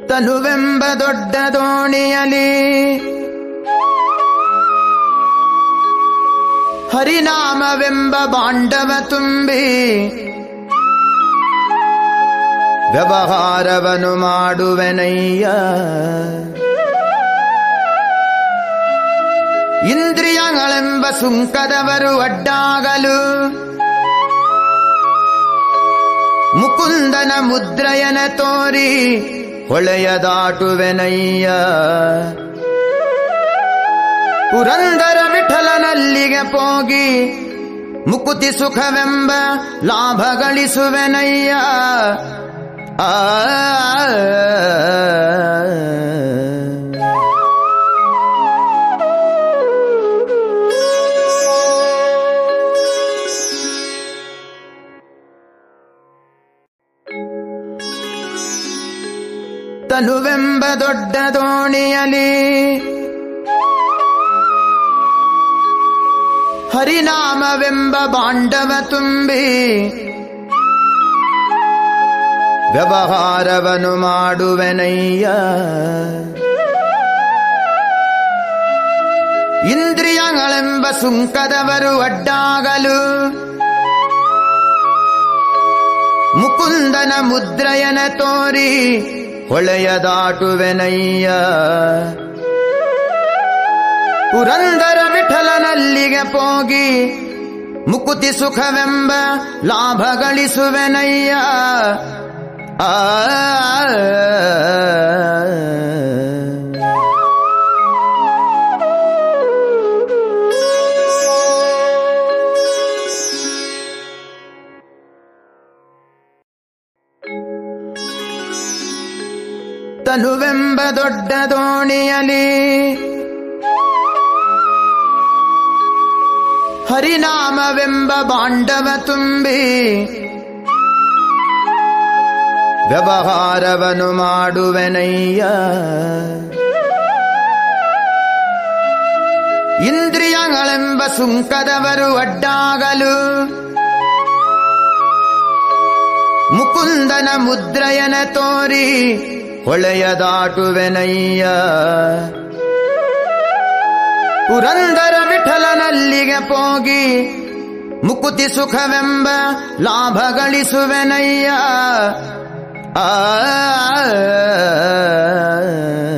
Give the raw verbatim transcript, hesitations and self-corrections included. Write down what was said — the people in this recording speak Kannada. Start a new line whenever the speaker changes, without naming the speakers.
ತನುವೆಂಬ ದೊಡ್ಡ ದೋಣಿಯಲಿ ಹರಿನಾಮವೆಂಬ ಬಾಂಡವ ತುಂಬಿ ವ್ಯವಹಾರವನು ಮಾಡುವೆನಯ್ಯ. ಇಂದ್ರಿಯಗಳೆಂಬ ಸುಂಕದವರು ಅಡ್ಡಾಗಲು ಮುಕುಂದನ ಮುದ್ರಯನ ತೋರಿ ಹೊಳೆಯ ದಾಟುವೆನಯ್ಯ. ಪುರಂದರ ವಿಠಲನಲ್ಲಿಗೆ ಹೋಗಿ ಮುಕುತಿ ಸುಖವೆಂಬ ಲಾಭ ಗಳಿಸುವೆನಯ್ಯ. ಆ ತನುವೆಂಬ ದೊಡ್ಡ ದೋಣಿಯಲಿ ಹರಿನಾಮವೆಂಬ ಬಾಂಡವ ತುಂಬಿ ವ್ಯವಹಾರವನು ಮಾಡುವೆನಯ್ಯ. ಇಂದ್ರಿಯಗಳೆಂಬ ಸುಂಕದವರು ಅಡ್ಡಾಗಲು ಮುಕುಂದನ ಮುದ್ರಯನ ತೋರಿ ಹೊಳೆಯ ದಾಟುವೆನಯ್ಯ. ಪುರಂದರ ವಿಠಲನಲ್ಲಿಗೆ ಹೋಗಿ ಮುಕುತಿ ಸುಖವೆಂಬ ಲಾಭ ಗಳಿಸುವೆನಯ್ಯ. ಆ ತನುವೆಂಬ ದೊಡ್ಡ ದೋಣಿಯಲಿ ಹರಿನಾಮವೆಂಬ ಬಾಂಡವ ತುಂಬಿ ವ್ಯವಹಾರವನು ಮಾಡುವೆನಯ್ಯ. ಇಂದ್ರಿಯಗಳೆಂಬ ಸುಂಕದವರು ಅಡ್ಡಾಗಲು ಮುಕುಂದನ ಮುದ್ರಯನ ತೋರಿ ಹೊಳೆಯ ದಾಟುವೆನಯ್ಯ. ಪುರಂದರ ವಿಠಲನಲ್ಲಿಗೆ ಹೋಗಿ ಮುಕುತಿ ಸುಖವೆಂಬ ಲಾಭ ಗಳಿಸುವೆನಯ್ಯ. ಆ